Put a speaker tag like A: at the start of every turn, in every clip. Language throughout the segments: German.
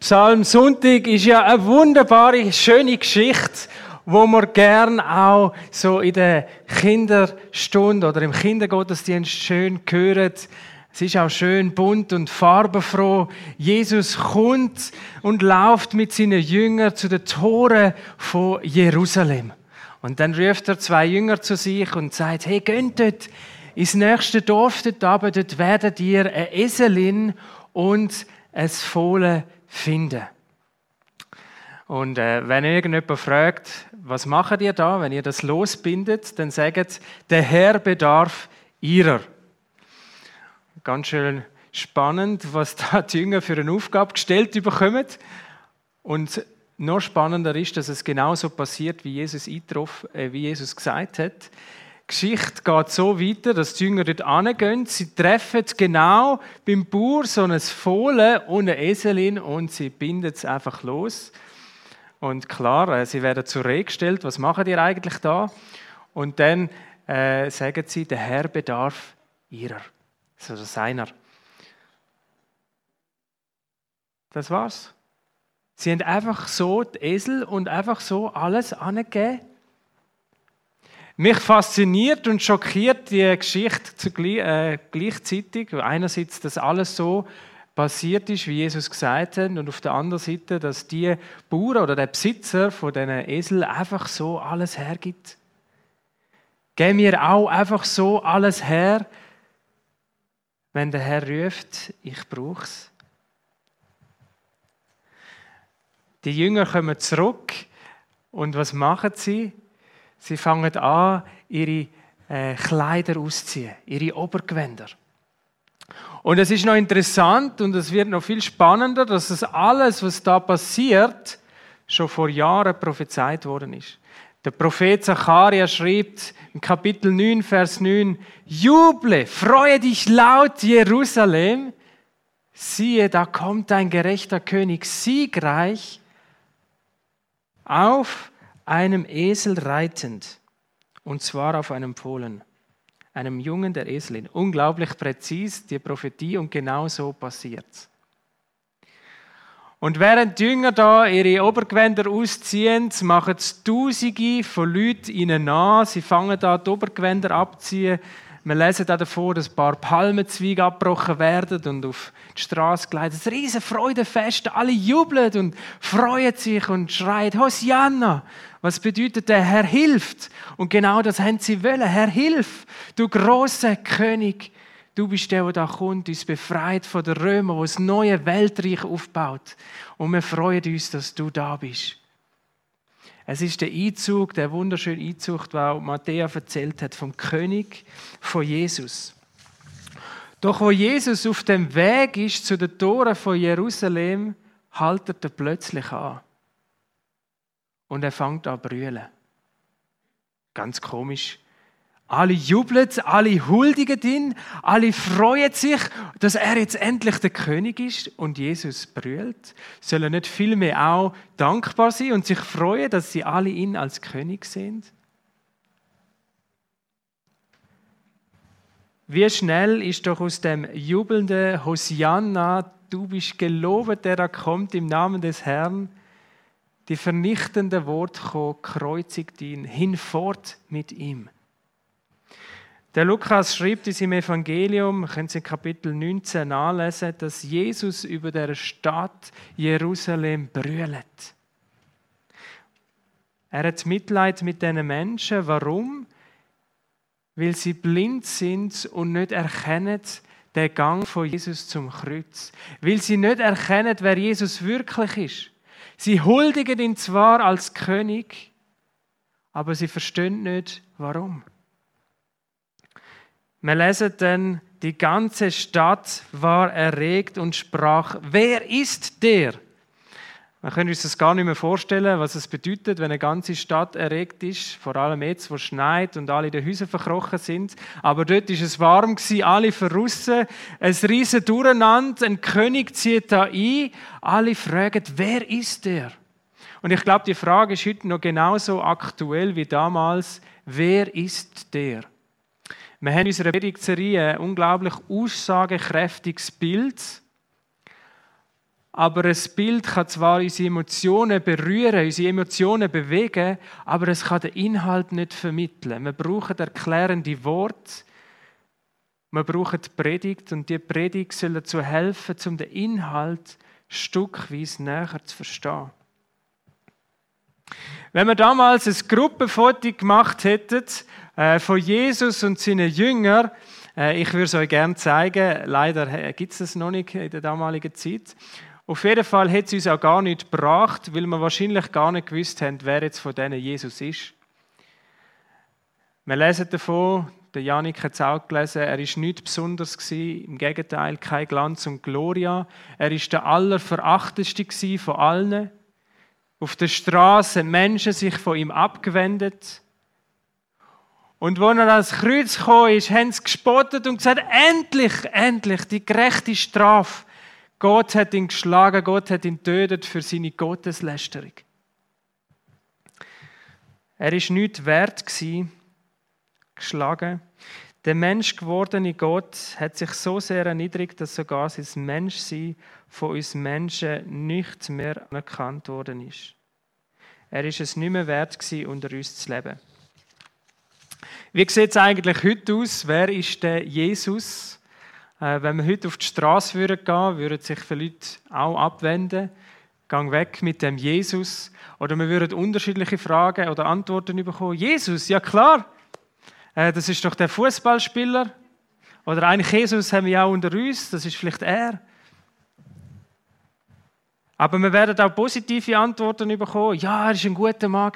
A: Psalmsonntag ist ja eine wunderbare, schöne Geschichte, wo wir gern auch so in der Kinderstunde oder im Kindergottesdienst schön hören. Es ist auch schön bunt und farbenfroh. Jesus kommt und läuft mit seinen Jüngern zu den Toren von Jerusalem. Und dann ruft er 2 Jünger zu sich und sagt, hey, geht dort ins nächste Dorf dort runter, dort werdet ihr eine Eselin und ein Fohlen finden. Und wenn irgendjemand fragt, was macht ihr da, wenn ihr das losbindet, dann sagt, der Herr bedarf ihrer. Ganz schön spannend, was da die Jünger für eine Aufgabe gestellt bekommen. Und noch spannender ist, dass es genauso passiert, wie Jesus gesagt hat. Die Geschichte geht so weiter, dass die Jünger dort hingehen. Sie treffen genau beim Bauer so ein Fohlen und eine Eselin und sie binden es einfach los. Und klar, sie werden zur Rede gestellt, was macht ihr eigentlich da? Und dann sagen sie, der Herr bedarf ihrer. Also seiner. Das war's. Sie haben einfach so die Esel und einfach so alles angegeben. Mich fasziniert und schockiert die Geschichte gleichzeitig. Einerseits, dass alles so passiert ist, wie Jesus gesagt hat, und auf der anderen Seite, dass die Bauern oder der Besitzer von diesen Esel einfach so alles hergibt. Geben wir auch einfach so alles her, wenn der Herr ruft, ich brauche es. Die Jünger kommen zurück und was machen sie? Sie fangen an, ihre Kleider auszuziehen, ihre Obergewänder. Und es ist noch interessant und es wird noch viel spannender, dass das alles, was da passiert, schon vor Jahren prophezeit worden ist. Der Prophet Zacharia schreibt im Kapitel 9, Vers 9, Juble, freue dich laut, Jerusalem. Siehe, da kommt ein gerechter König siegreich auf einem Esel reitend, und zwar auf einem Fohlen, einem Jungen der Eselin. Unglaublich präzis die Prophetie und genau so passiert's. Und während die Jünger da ihre Obergewänder ausziehen, machen es Tausende von Leuten ihnen nach. Sie fangen da die Obergewänder abziehen. Wir lesen auch davon, dass ein paar Palmenzweige abgebrochen werden und auf die Straße geleitet. Ein riesen Freudefest. Alle jubeln und freuen sich und schreien, Hosianna. Was bedeutet, der Herr hilft? Und genau das haben sie wollen. Herr, hilf, du grosser König. Du bist der da kommt, uns befreit von den Römern, der das neue Weltreich aufbaut. Und wir freuen uns, dass du da bist. Es ist der Einzug, der wunderschöne Einzug, den Matthäus erzählt hat, vom König von Jesus. Doch wo Jesus auf dem Weg ist zu den Toren von Jerusalem, haltet er plötzlich an. Und er fängt an zu brüllen. Ganz komisch. Alle jubeln, alle huldigen ihn, alle freuen sich, dass er jetzt endlich der König ist und Jesus brüllt. Sollen nicht vielmehr auch dankbar sein und sich freuen, dass sie alle ihn als König sehen? Wie schnell ist doch aus dem jubelnden Hosianna, du bist gelobt, der da kommt im Namen des Herrn, die vernichtenden Worte gekommen, kreuzigt ihn, hinfort mit ihm. Der Lukas schreibt in seinem Evangelium, wir können es in Kapitel 19 nachlesen, dass Jesus über der Stadt Jerusalem brüllt. Er hat Mitleid mit diesen Menschen. Warum? Weil sie blind sind und nicht erkennen den Gang von Jesus zum Kreuz. Weil sie nicht erkennen, wer Jesus wirklich ist. Sie huldigen ihn zwar als König, aber sie verstehen nicht, warum. Wir lesen dann, die ganze Stadt war erregt und sprach, wer ist der? Wir können uns das gar nicht mehr vorstellen, was es bedeutet, wenn eine ganze Stadt erregt ist, vor allem jetzt, wo es schneit und alle in den Häusern verkrochen sind. Aber dort war es warm, alle verrissen, ein riesen Durcheinander, ein König zieht da ein, alle fragen, wer ist der? Und ich glaube, die Frage ist heute noch genauso aktuell wie damals, wer ist der? Wir haben in unserer Predigtserie ein unglaublich aussagekräftiges Bild aber ein Bild kann zwar unsere Emotionen berühren, unsere Emotionen bewegen, aber es kann den Inhalt nicht vermitteln. Wir brauchen erklärende Worte, wir brauchen die Predigt und die Predigt soll dazu helfen, um den Inhalt stückweise näher zu verstehen. Wenn wir damals ein Gruppenfoto gemacht hätten von Jesus und seinen Jüngern, ich würde es euch gerne zeigen, leider gibt es das noch nicht in der damaligen Zeit. Auf jeden Fall hat es uns auch gar nicht gebracht, weil wir wahrscheinlich gar nicht gewusst haben, wer jetzt von denen Jesus ist. Wir lesen davon, der Janik hat es auch gelesen, er war nichts Besonderes gewesen, im Gegenteil, kein Glanz und Gloria. Er war der Allerverachtendste von allen. Auf der Straße haben Menschen sich von ihm abgewendet. Und als er ans Kreuz gekommen ist, haben sie gespottet und gesagt, endlich, die gerechte Strafe. Gott hat ihn geschlagen, Gott hat ihn getötet für seine Gotteslästerung. Er war nichts wert gewesen, geschlagen. Der menschgewordene Gott hat sich so sehr erniedrigt, dass sogar sein Menschsein von uns Menschen nicht mehr anerkannt worden ist. Er ist es nicht mehr wert gewesen, unter uns zu leben. Wie sieht es eigentlich heute aus? Wer ist der Jesus? Wenn wir heute auf die Straße gehen würden sich viele Leute auch abwenden. Gang weg mit dem Jesus. Oder wir würden unterschiedliche Fragen oder Antworten bekommen. Jesus, ja klar. Das ist doch der Fußballspieler. Oder eigentlich Jesus haben wir auch unter uns. Das ist vielleicht er. Aber wir werden auch positive Antworten bekommen. Ja, er war ein guter Mann.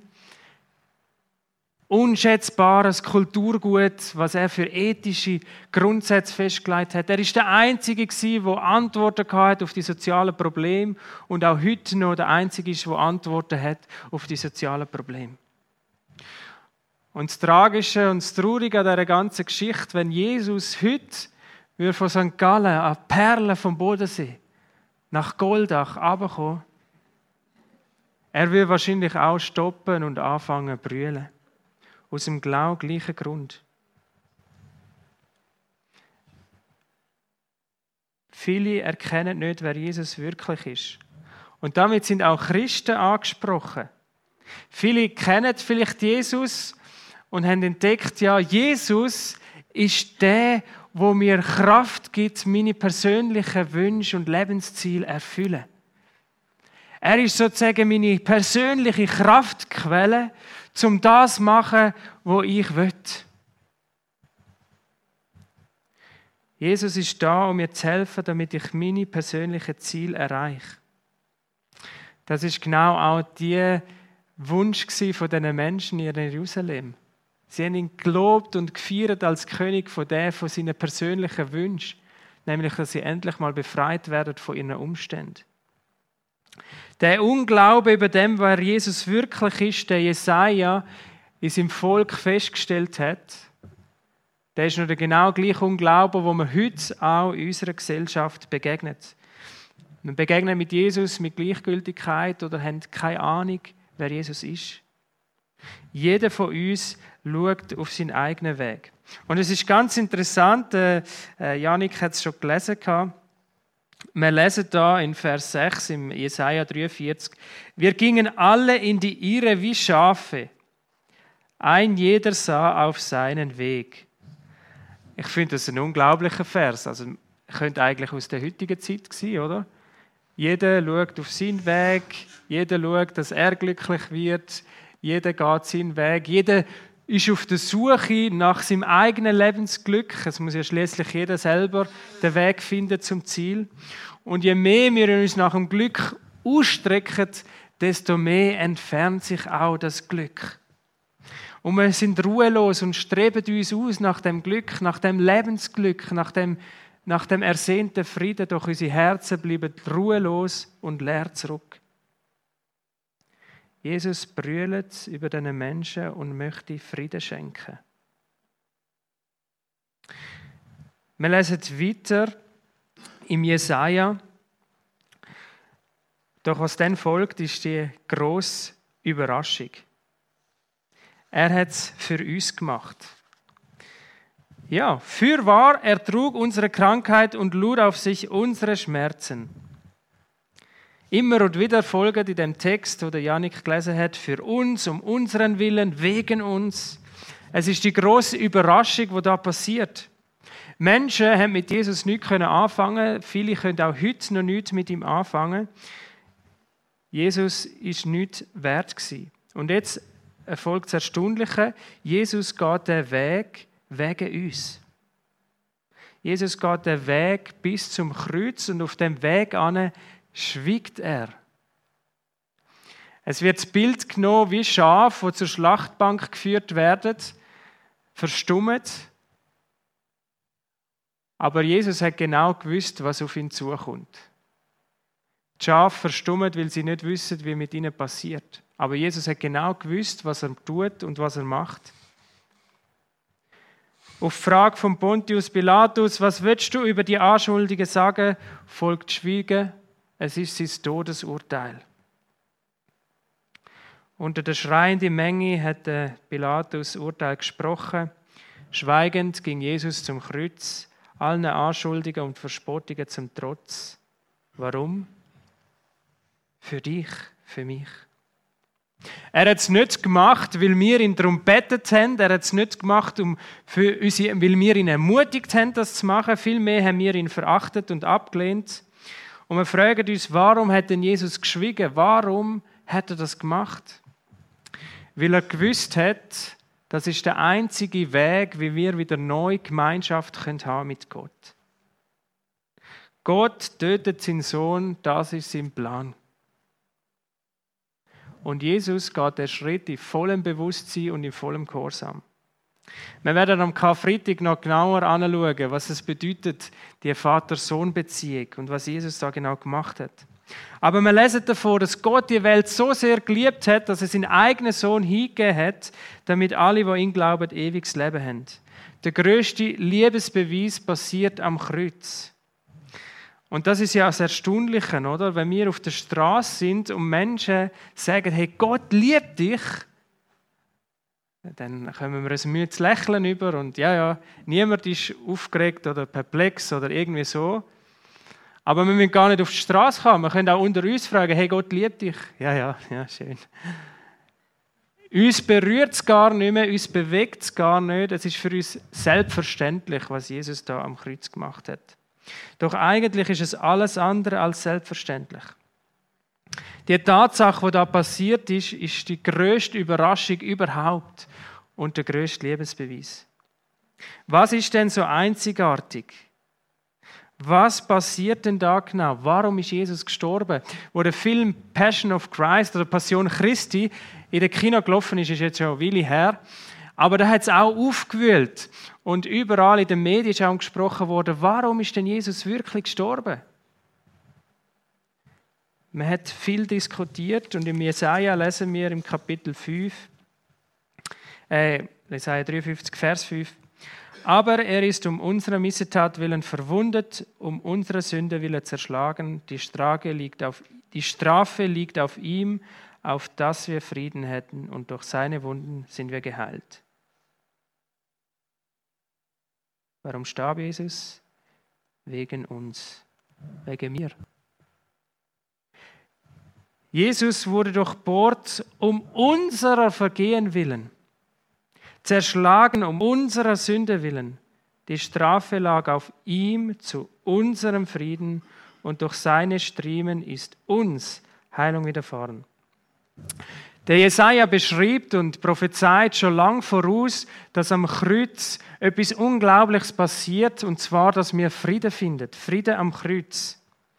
A: Unschätzbares Kulturgut, was er für ethische Grundsätze festgelegt hat. Er war der Einzige, der Antworten hatte auf die sozialen Probleme und auch heute noch der Einzige ist, der Antworten hat auf die sozialen Probleme. Und das Tragische und das Traurige an dieser ganzen Geschichte, wenn Jesus heute von St. Gallen an Perlen vom Bodensee nach Goldach runterkommen, er will wahrscheinlich auch stoppen und anfangen zu brüllen. Aus dem genau gleichen Grund. Viele erkennen nicht, wer Jesus wirklich ist. Und damit sind auch Christen angesprochen. Viele kennen vielleicht Jesus und haben entdeckt, ja, Jesus ist der, wo mir Kraft gibt, meine persönlichen Wünsche und Lebensziele erfüllen. Er ist sozusagen meine persönliche Kraftquelle, um das zu machen, was ich will. Jesus ist da, um mir zu helfen, damit ich meine persönlichen Ziele erreiche. Das ist genau auch der Wunsch von diesen Menschen in Jerusalem. Sie haben ihn gelobt und gefeiert als König von seinen persönlichen Wünschen, nämlich, dass sie endlich mal befreit werden von ihren Umständen. Der Unglaube über dem, wer Jesus wirklich ist, der Jesaja in seinem Volk festgestellt hat, der ist noch der genau gleiche Unglaube, wo man heute auch in unserer Gesellschaft begegnet. Wir begegnen mit Jesus mit Gleichgültigkeit oder haben keine Ahnung, wer Jesus ist. Jeder von uns schaut auf seinen eigenen Weg. Und es ist ganz interessant, Janik hat es schon gelesen, wir lesen da in Vers 6 im Jesaja 43, wir gingen alle in die Irre wie Schafe, ein jeder sah auf seinen Weg. Ich finde das ein unglaublicher Vers, also könnte eigentlich aus der heutigen Zeit sein, oder? Jeder schaut auf seinen Weg, jeder schaut, dass er glücklich wird, jeder geht seinen Weg, jeder ist auf der Suche nach seinem eigenen Lebensglück. Es muss ja schließlich jeder selber den Weg finden zum Ziel. Und je mehr wir uns nach dem Glück ausstrecken, desto mehr entfernt sich auch das Glück. Und wir sind ruhelos und streben uns aus nach dem Glück, nach dem Lebensglück, nach dem ersehnten Frieden. Doch unsere Herzen bleiben ruhelos und leer zurück. Jesus brüllt über diese Menschen und möchte Frieden schenken. Wir lesen weiter im Jesaja. Doch was dann folgt, ist die grosse Überraschung. Er hat es für uns gemacht. Ja, fürwahr, er trug unsere Krankheit und lud auf sich unsere Schmerzen. immer und wieder folgen in dem Text, den Janik gelesen hat, für uns, um unseren Willen, wegen uns. Es ist die große Überraschung, die da passiert. Menschen haben mit Jesus nichts anfangen. Viele können auch heute noch nichts mit ihm anfangen. Jesus ist nichts wert gewesen. Und jetzt erfolgt das Erstaunliche. Jesus geht den Weg wegen uns. Jesus geht den Weg bis zum Kreuz und auf dem Weg an schwiegt er. Es wird das Bild genommen wie Schafe, die zur Schlachtbank geführt werden, verstummt. Aber Jesus hat genau gewusst, was auf ihn zukommt. Die Schafe verstummen, weil sie nicht wissen, wie mit ihnen passiert. Aber Jesus hat genau gewusst, was er tut und was er macht. Auf die Frage von Pontius Pilatus, was willst du über die Anschuldigungen sagen, folgt Schweigen. Es ist sein Todesurteil. Unter der schreienden Menge hat Pilatus Urteil gesprochen. Schweigend ging Jesus zum Kreuz, allen Anschuldigungen und Verspottungen zum Trotz. Warum? Für dich, für mich. Er hat es nicht gemacht, weil wir ihn darum gebetet haben. Er hat es nicht gemacht, weil wir ihn ermutigt haben, das zu machen. Vielmehr haben wir ihn verachtet und abgelehnt. Und wir fragen uns, warum hat denn Jesus geschwiegen? Warum hat er das gemacht? Weil er gewusst hat, das ist der einzige Weg, wie wir wieder neue Gemeinschaft haben mit Gott. Gott tötet seinen Sohn, das ist sein Plan. Und Jesus geht den Schritt in vollem Bewusstsein und in vollem Gehorsam. Wir werden am Karfreitag noch genauer anschauen, was es bedeutet, die Vater-Sohn-Beziehung und was Jesus da genau gemacht hat. Aber wir lesen davon, dass Gott die Welt so sehr geliebt hat, dass er seinen eigenen Sohn hingegeben hat, damit alle, die an ihn glauben, ewiges Leben haben. Der grösste Liebesbeweis passiert am Kreuz. Und das ist ja das Erstaunliche, oder? Wenn wir auf der Straße sind und Menschen sagen, hey, Gott liebt dich, dann kommen wir ein müdes Lächeln über und ja, niemand ist aufgeregt oder perplex oder irgendwie so. Aber wir müssen gar nicht auf die Straße kommen. Wir können auch unter uns fragen, hey, Gott liebt dich. Ja, schön. Uns berührt es gar nicht mehr, uns bewegt es gar nicht. Es ist für uns selbstverständlich, was Jesus da am Kreuz gemacht hat. Doch eigentlich ist es alles andere als selbstverständlich. Die Tatsache, die da passiert ist, ist die grösste Überraschung überhaupt und der grösste Liebesbeweis. Was ist denn so einzigartig? Was passiert denn da genau? Warum ist Jesus gestorben? Wo der Film Passion of Christ oder Passion Christi in den Kino gelaufen ist jetzt schon eine Weile her. Aber da hat es auch aufgewühlt. Und überall in den Medien ist auch gesprochen worden, warum ist denn Jesus wirklich gestorben? Man hat viel diskutiert und im Jesaja lesen wir im Kapitel 5, Jesaja 53, Vers 5. Aber er ist um unserer Missetat willen verwundet, um unsere Sünde willen zerschlagen. Die Strafe liegt auf ihm, auf dass wir Frieden hätten, und durch seine Wunden sind wir geheilt. Warum starb Jesus? Wegen uns, wegen mir. Jesus wurde durchbohrt um unserer Vergehen willen, zerschlagen um unserer Sünde willen. Die Strafe lag auf ihm zu unserem Frieden und durch seine Striemen ist uns Heilung widerfahren. Der Jesaja beschreibt und prophezeit schon lang voraus, dass am Kreuz etwas Unglaubliches passiert, und zwar, dass wir Frieden finden. Frieden am Kreuz.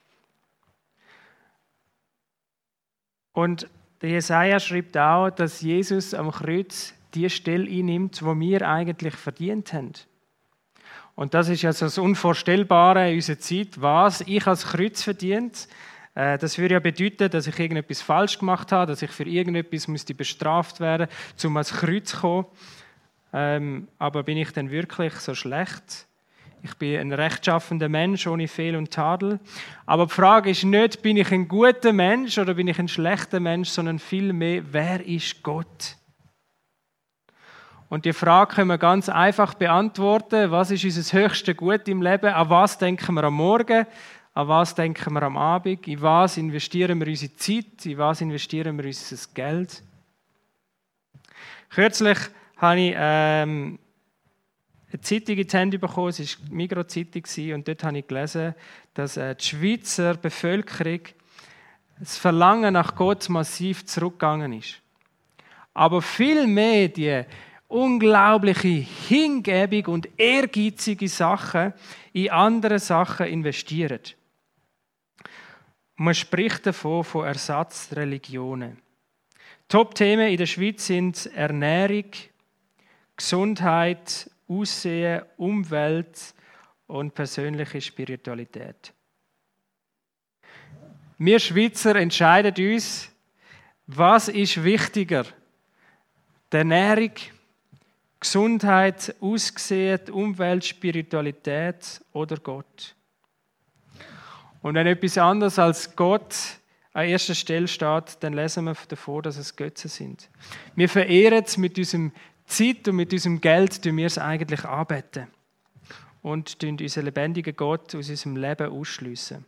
A: Und der Jesaja schreibt auch, dass Jesus am Kreuz die Stelle einnimmt, die wir eigentlich verdient haben. Und das ist ja so das Unvorstellbare in unserer Zeit. Was ich als Kreuz verdient, das würde ja bedeuten, dass ich irgendetwas falsch gemacht habe, dass ich für irgendetwas bestraft werden müsste, um ans Kreuz zu kommen. Aber bin ich denn wirklich so schlecht? Ich bin ein rechtschaffender Mensch ohne Fehl und Tadel. Aber die Frage ist nicht, bin ich ein guter Mensch oder bin ich ein schlechter Mensch, sondern vielmehr, wer ist Gott? Und die Frage können wir ganz einfach beantworten. Was ist unser höchstes Gut im Leben? An was denken wir am Morgen? An was denken wir am Abend? In was investieren wir unsere Zeit? In was investieren wir unser Geld? Kürzlich habe ich eine Zeitung in die Hände bekommen, es war die Migros-Zeitung, und dort habe ich gelesen, dass die Schweizer Bevölkerung das Verlangen nach Gott massiv zurückgegangen ist. Aber viel mehr die unglaubliche Hingebung und ehrgeizige Sachen in andere Sachen investieren. Man spricht davon von Ersatzreligionen. Top-Themen in der Schweiz sind Ernährung, Gesundheit, Aussehen, Umwelt und persönliche Spiritualität. Wir Schweizer entscheiden uns, was ist wichtiger? Die Ernährung, Gesundheit, Aussehen, Umwelt, Spiritualität oder Gott? Und wenn etwas anderes als Gott an erster Stelle steht, dann lesen wir davor, dass es Götzen sind. Wir verehren es mit unserem Zeit und mit unserem Geld, tun wir es eigentlich anbeten und tun unseren lebendigen Gott aus unserem Leben ausschliessen.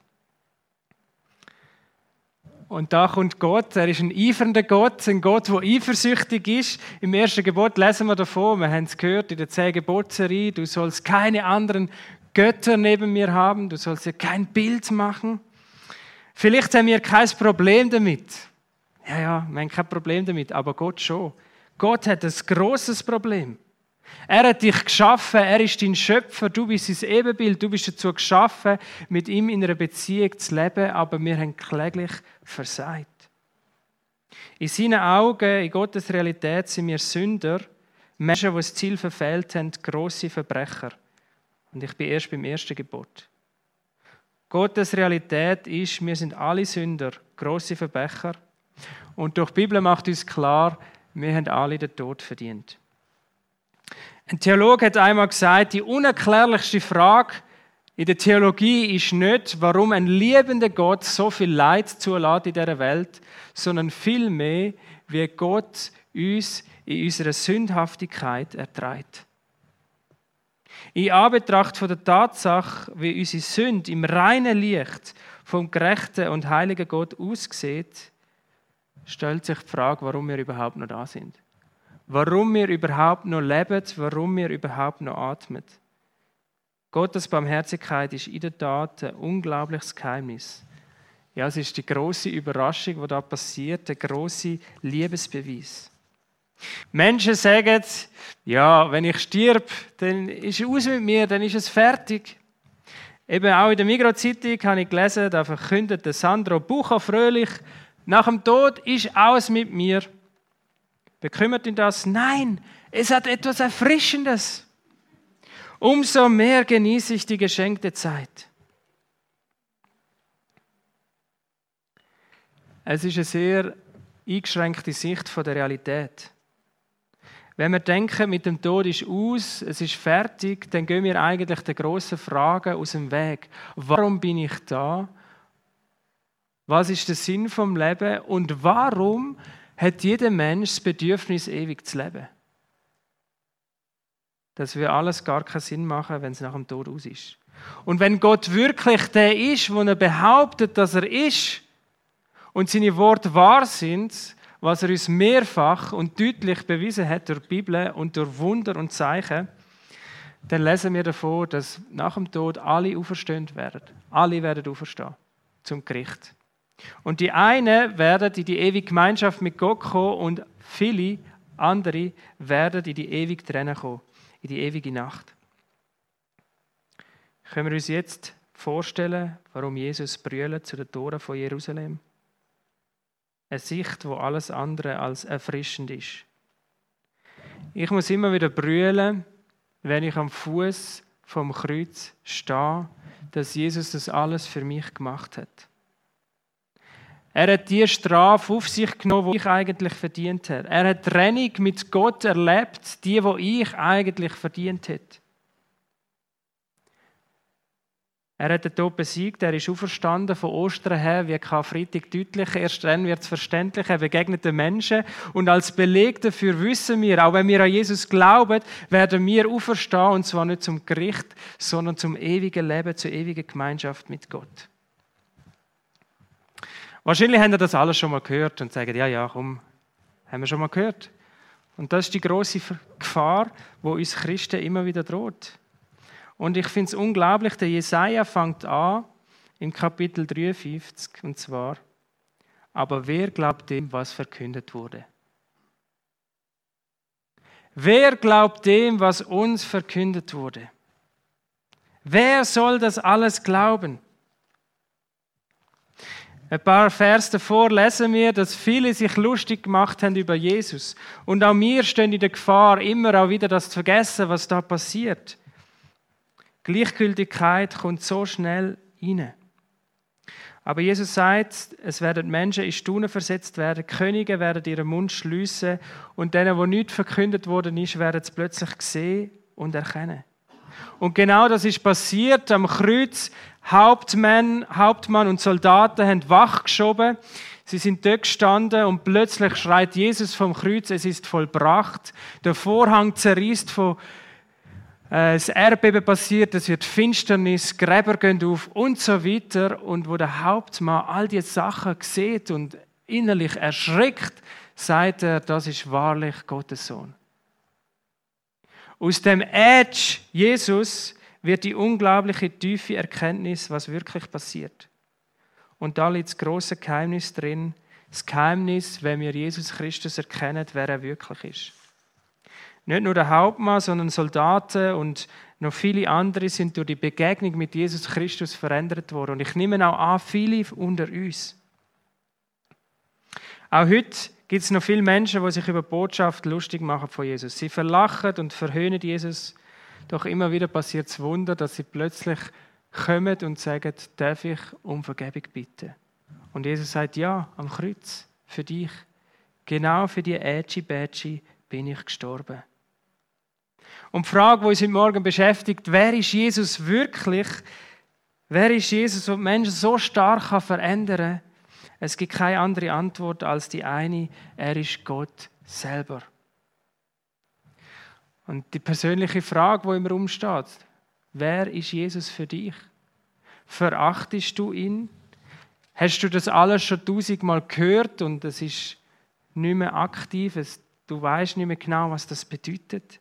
A: Und da kommt Gott, er ist ein eifernder Gott, ein Gott, der eifersüchtig ist. Im ersten Gebot lesen wir davon, wir haben es gehört in der 10 Gebotsserie, du sollst keine anderen Götter neben mir haben, du sollst dir kein Bild machen. Vielleicht haben wir kein Problem damit. Ja, wir haben kein Problem damit, aber Gott schon. Gott hat ein grosses Problem. Er hat dich geschaffen, er ist dein Schöpfer, du bist sein Ebenbild, du bist dazu geschaffen, mit ihm in einer Beziehung zu leben, aber wir haben kläglich versagt. In seinen Augen, in Gottes Realität sind wir Sünder, Menschen, die das Ziel verfehlt haben, grosse Verbrecher. Und ich bin erst beim ersten Gebot. Gottes Realität ist, wir sind alle Sünder, grosse Verbrecher. Und durch die Bibel macht uns klar, wir haben alle den Tod verdient. Ein Theologe hat einmal gesagt, die unerklärlichste Frage in der Theologie ist nicht, warum ein liebender Gott so viel Leid zulässt in dieser Welt, sondern vielmehr, wie Gott uns in unserer Sündhaftigkeit erträgt. In Anbetracht von der Tatsache, wie unsere Sünde im reinen Licht vom gerechten und heiligen Gott aussieht, stellt sich die Frage, warum wir überhaupt noch da sind. Warum wir überhaupt noch leben, warum wir überhaupt noch atmen. Gottes Barmherzigkeit ist in der Tat ein unglaubliches Geheimnis. Ja, es ist die grosse Überraschung, die da passiert, der grosse Liebesbeweis. Menschen sagen, ja, wenn ich stirb, dann ist es aus mit mir, dann ist es fertig. Eben auch in der Migros-Zeitung habe ich gelesen, da verkündet Sandro Bucher fröhlich, nach dem Tod ist alles mit mir. Bekümmert ihn das? Nein, es hat etwas Erfrischendes. Umso mehr genieße ich die geschenkte Zeit. Es ist eine sehr eingeschränkte Sicht von der Realität. Wenn wir denken, mit dem Tod ist aus, es ist fertig, dann gehen wir eigentlich der grossen Frage aus dem Weg. Warum bin ich da? Was ist der Sinn vom Leben? Und warum hat jeder Mensch das Bedürfnis, ewig zu leben? Das wird alles gar keinen Sinn machen, wenn es nach dem Tod aus ist. Und wenn Gott wirklich der ist, wo er behauptet, dass er ist, und seine Worte wahr sind, was er uns mehrfach und deutlich bewiesen hat durch die Bibel und durch Wunder und Zeichen, dann lesen wir davon, dass nach dem Tod alle auferstehen werden. Alle werden auferstehen zum Gericht. Und die einen werden in die ewige Gemeinschaft mit Gott kommen und viele andere werden in die ewige Trennung kommen, in die ewige Nacht. Können wir uns jetzt vorstellen, warum Jesus brüllt zu den Toren von Jerusalem? Eine Sicht, die alles andere als erfrischend ist. Ich muss immer wieder brüllen, wenn ich am Fuß vom Kreuz stehe, dass Jesus das alles für mich gemacht hat. Er hat die Strafe auf sich genommen, die ich eigentlich verdient habe. Er hat Trennung mit Gott erlebt, die ich eigentlich verdient hätte. Er hat den Tod besiegt, er ist auferstanden von Ostern her, wie Karfreitag deutlich. Erst dann wird es verständlich, er begegnet den Menschen. Und als Beleg dafür wissen wir, auch wenn wir an Jesus glauben, werden wir auferstehen, und zwar nicht zum Gericht, sondern zum ewigen Leben, zur ewigen Gemeinschaft mit Gott. Wahrscheinlich haben ihr das alles schon mal gehört und sagen, ja, komm, haben wir schon mal gehört. Und das ist die grosse Gefahr, die uns Christen immer wieder droht. Und ich finde es unglaublich, der Jesaja fängt an im Kapitel 53, und zwar: Aber wer glaubt dem, was verkündet wurde? Wer glaubt dem, was uns verkündet wurde? Wer soll das alles glauben? Ein paar Vers davor lesen wir, dass viele sich lustig gemacht haben über Jesus. Und auch wir stehen in der Gefahr, immer auch wieder das zu vergessen, was da passiert. Gleichgültigkeit kommt so schnell rein. Aber Jesus sagt, es werden Menschen in Staunen versetzt werden, Könige werden ihren Mund schliessen und denen, wo nichts verkündet worden ist, werden es plötzlich sehen und erkennen. Und genau das ist passiert am Kreuz. Hauptmann und Soldaten haben wach geschoben. Sie sind dort gestanden und plötzlich schreit Jesus vom Kreuz, es ist vollbracht. Der Vorhang zerreißt das Erdbeben passiert, es wird Finsternis, Gräber gehen auf und so weiter. Und wo der Hauptmann all diese Sachen sieht und innerlich erschreckt, sagt er, das ist wahrlich Gottes Sohn. Aus dem Edge Jesus wird die unglaubliche tiefe Erkenntnis, was wirklich passiert. Und da liegt das grosse Geheimnis drin. Das Geheimnis, wenn wir Jesus Christus erkennen, wer er wirklich ist. Nicht nur der Hauptmann, sondern Soldaten und noch viele andere sind durch die Begegnung mit Jesus Christus verändert worden. Und ich nehme auch an, viele unter uns. Auch heute gibt es noch viele Menschen, die sich über die Botschaft lustig machen von Jesus. Sie verlachen und verhöhnen Jesus. Doch immer wieder passiert das Wunder, dass sie plötzlich kommen und sagen, darf ich um Vergebung bitten? Und Jesus sagt, ja, am Kreuz, für dich. Genau für die Ätschi-Bätschi bin ich gestorben. Und die Frage, die uns heute Morgen beschäftigt, wer ist Jesus wirklich? Wer ist Jesus, der die Menschen so stark verändern kann? Es gibt keine andere Antwort als die eine, er ist Gott selber. Und die persönliche Frage, die im Raum steht, wer ist Jesus für dich? Verachtest du ihn? Hast du das alles schon 1000-mal gehört und es ist nicht mehr aktiv, du weißt nicht mehr genau, was das bedeutet?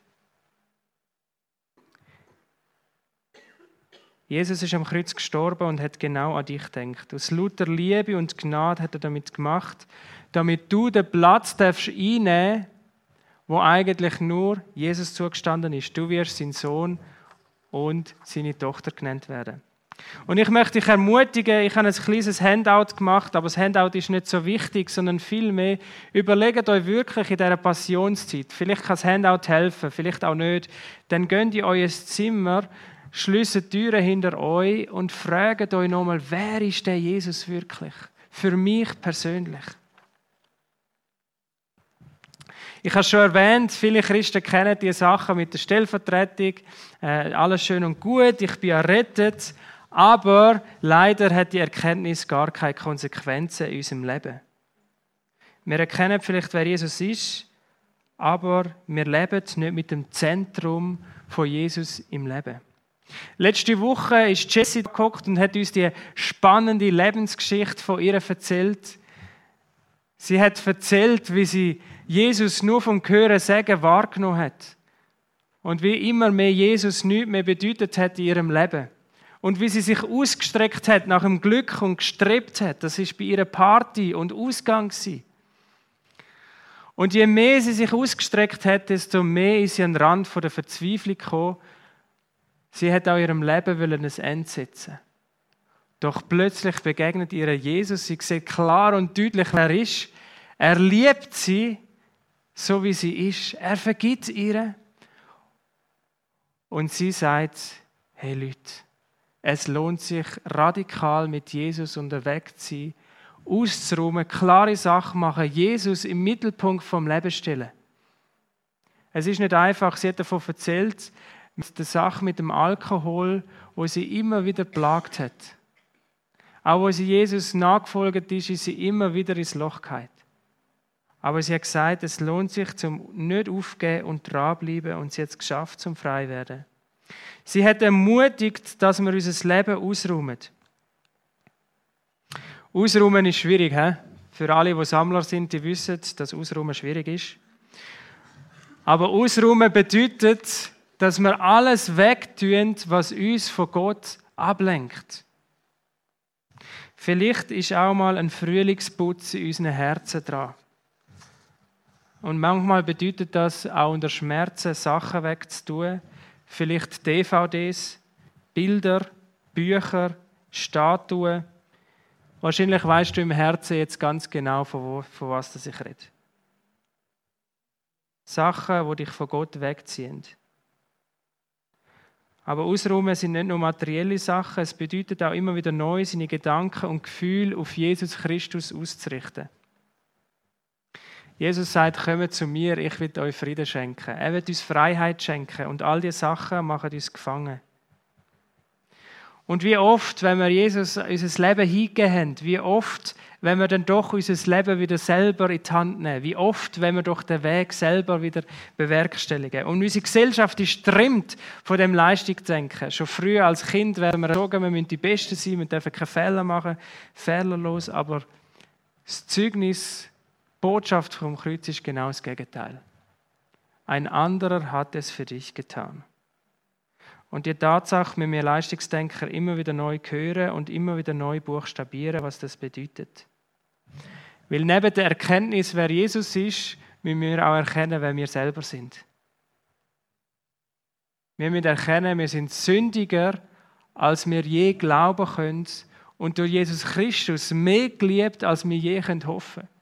A: Jesus ist am Kreuz gestorben und hat genau an dich gedacht. Aus lauter Liebe und Gnade hat er damit gemacht, damit du den Platz einnehmen darfst, wo eigentlich nur Jesus zugestanden ist. Du wirst sein Sohn und seine Tochter genannt werden. Und ich möchte dich ermutigen, ich habe ein kleines Handout gemacht, aber das Handout ist nicht so wichtig, sondern vielmehr, überlegt euch wirklich in dieser Passionszeit, vielleicht kann das Handout helfen, vielleicht auch nicht, dann geht in euer Zimmer, schließt die Türen hinter euch und fragt euch nochmal, wer ist der Jesus wirklich? Für mich persönlich. Ich habe schon erwähnt, viele Christen kennen diese Sachen mit der Stellvertretung. Alles schön und gut, ich bin errettet. Aber leider hat die Erkenntnis gar keine Konsequenzen in unserem Leben. Wir erkennen vielleicht, wer Jesus ist, aber wir leben nicht mit dem Zentrum von Jesus im Leben. Letzte Woche ist Jessie gekommen und hat uns die spannende Lebensgeschichte von ihr erzählt. Sie hat erzählt, wie sie Jesus nur vom Hören sagen wahrgenommen hat. Und wie immer mehr Jesus nichts mehr bedeutet hat in ihrem Leben. Und wie sie sich ausgestreckt hat nach dem Glück und gestrebt hat. Das war bei ihrer Party und Ausgang. Und je mehr sie sich ausgestreckt hat, desto mehr ist sie an den Rand der Verzweiflung gekommen. Sie hat auch ihrem Leben ein Ende setzen. Doch plötzlich begegnet ihr Jesus. Sie sieht klar und deutlich, wer er ist. Er liebt sie, so wie sie ist. Er vergibt ihr. Und sie sagt, hey Leute, es lohnt sich radikal mit Jesus unterwegs zu sein, auszuräumen, klare Sachen machen, Jesus im Mittelpunkt vom Leben stellen. Es ist nicht einfach, sie hat davon erzählt, mit der Sache mit dem Alkohol, wo sie immer wieder plagt hat. Auch als sie Jesus nachgefolgt ist sie immer wieder ins Loch gefallen. Aber sie hat gesagt, es lohnt sich, zum nicht aufgeben und dranbleiben, und sie hat es geschafft, zum frei werden. Sie hat ermutigt, dass wir unser Leben ausräumen. Ausräumen ist schwierig, he? Für alle, die Sammler sind, die wissen, dass Ausräumen schwierig ist. Aber Ausräumen bedeutet, dass wir alles wegtun, was uns von Gott ablenkt. Vielleicht ist auch mal ein Frühlingsputz in unseren Herzen dran. Und manchmal bedeutet das, auch unter Schmerzen Sachen wegzutun. Vielleicht DVDs, Bilder, Bücher, Statuen. Wahrscheinlich weißt du im Herzen jetzt ganz genau, von was ich rede. Sachen, die dich von Gott wegziehen. Aber Ausräumen sind nicht nur materielle Sachen, es bedeutet auch immer wieder neu, seine Gedanken und Gefühle auf Jesus Christus auszurichten. Jesus sagt, kommt zu mir, ich will euch Frieden schenken. Er will uns Freiheit schenken und all diese Sachen machen uns gefangen. Und wie oft, wenn wir Jesus unser Leben hingegeben haben, wie oft, wenn wir dann doch unser Leben wieder selber in die Hand nehmen, wie oft, wenn wir doch den Weg selber wieder bewerkstelligen. Und unsere Gesellschaft ist getrimmt von dem Leistungsdenken. Schon früh als Kind werden wir sagen, wir müssen die Besten sein, wir dürfen keine Fehler machen, fehlerlos, aber das Zeugnis, die Botschaft vom Kreuz ist genau das Gegenteil. Ein anderer hat es für dich getan. Und die Tatsache, wenn wir Leistungsdenker immer wieder neu hören und immer wieder neu buchstabieren, was das bedeutet. Weil neben der Erkenntnis, wer Jesus ist, müssen wir auch erkennen, wer wir selber sind. Wir müssen erkennen, wir sind sündiger, als wir je glauben können und durch Jesus Christus mehr geliebt, als wir je hoffen können.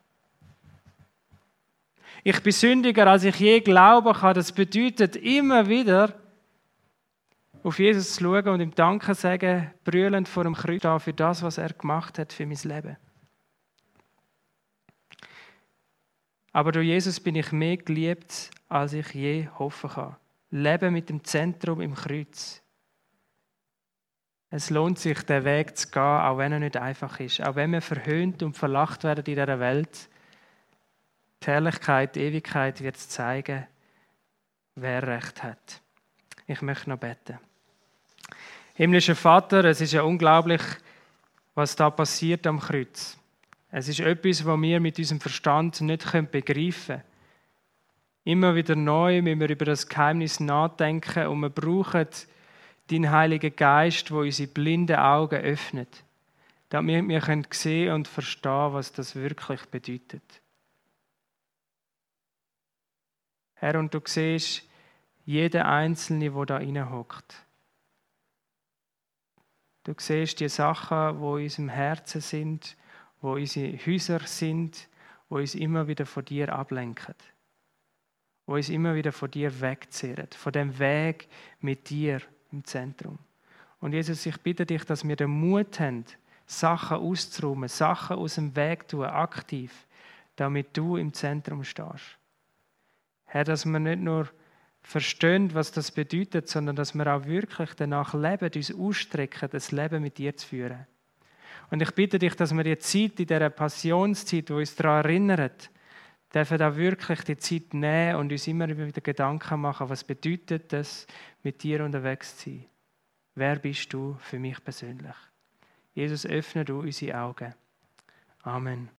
A: Ich bin sündiger, als ich je glauben kann. Das bedeutet immer wieder, auf Jesus zu schauen und ihm Danke sagen, brüllend vor dem Kreuz stehen für das, was er gemacht hat für mein Leben. Aber durch Jesus bin ich mehr geliebt, als ich je hoffen kann. Leben mit dem Zentrum im Kreuz. Es lohnt sich, den Weg zu gehen, auch wenn er nicht einfach ist. Auch wenn wir verhöhnt und verlacht werden in dieser Welt. Die Herrlichkeit, die Ewigkeit wird es zeigen, wer Recht hat. Ich möchte noch beten. Himmlischer Vater, es ist ja unglaublich, was da passiert am Kreuz. Es ist etwas, was wir mit unserem Verstand nicht begreifen können. Immer wieder neu müssen wir über das Geheimnis nachdenken und wir brauchen deinen Heiligen Geist, der unsere blinden Augen öffnet, damit wir sehen und verstehen, was das wirklich bedeutet. Herr, und du siehst jeden Einzelnen, der da reinhockt. Du siehst die Sachen, die in unserem Herzen sind, die unsere Häuser sind, die uns immer wieder von dir ablenken. Die uns immer wieder von dir wegzehren. Von dem Weg mit dir im Zentrum. Und Jesus, ich bitte dich, dass wir den Mut haben, Sachen auszuräumen, Sachen aus dem Weg zu tun, aktiv, damit du im Zentrum stehst. Herr, dass wir nicht nur verstehen, was das bedeutet, sondern dass wir auch wirklich danach leben, uns ausstrecken, das Leben mit dir zu führen. Und ich bitte dich, dass wir die Zeit, in dieser Passionszeit, die uns daran erinnert, dürfen auch wirklich die Zeit nehmen und uns immer wieder Gedanken machen, was bedeutet das, mit dir unterwegs zu sein? Wer bist du für mich persönlich? Jesus, öffne du unsere Augen. Amen.